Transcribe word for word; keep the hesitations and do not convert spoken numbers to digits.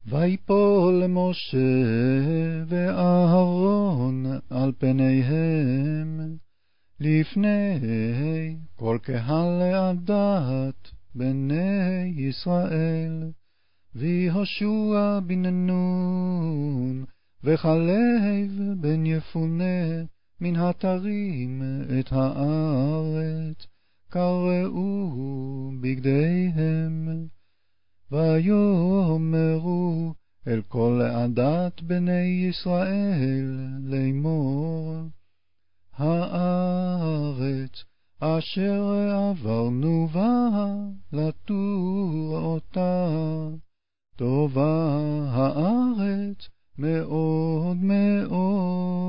ויפול משה ואהרון על פניהם, לפני כל קהל לעדת בני ישראל, ויהושע בן נון וכלב בן יפונה מן התרים את הארץ, קרעו בגדיהם. ויאמרו אל כל עדת בני ישראל לאמור, הארץ אשר עברנו בה לתור אותה, טובה הארץ מאוד מאוד.